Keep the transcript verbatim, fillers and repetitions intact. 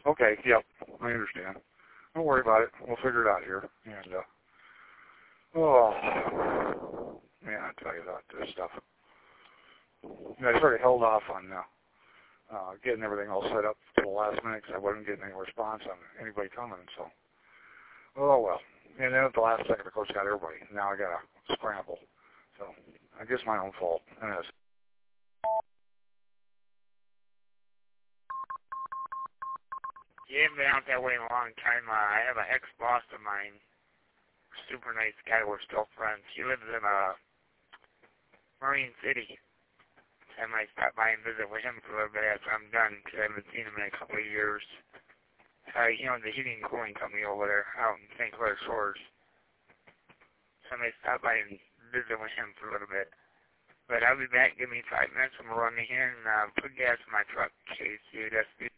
Okay, yep, I understand. Don't worry about it. We'll figure it out here. And, uh, oh, man, I tell you about this stuff. I sort of held off on uh, uh, getting everything all set up to the last minute because I wasn't getting any response on anybody coming. So, oh well. And then at the last second, of course, got everybody. Now I got to scramble. So, I guess my own fault. And it's Yeah, I've been out that way a long time. Uh, I have an ex-boss of mine, super nice guy. We're still friends. He lives in uh, Marine City. I might stop by and visit with him for a little bit after I'm done because I haven't seen him in a couple of years. Uh, you know, the heating and cooling company over there out in Saint Clair Shores. So I may stop by and visit with him for a little bit. But I'll be back. Give me five minutes. I'm going to run in here and uh, put gas in my truck in case you just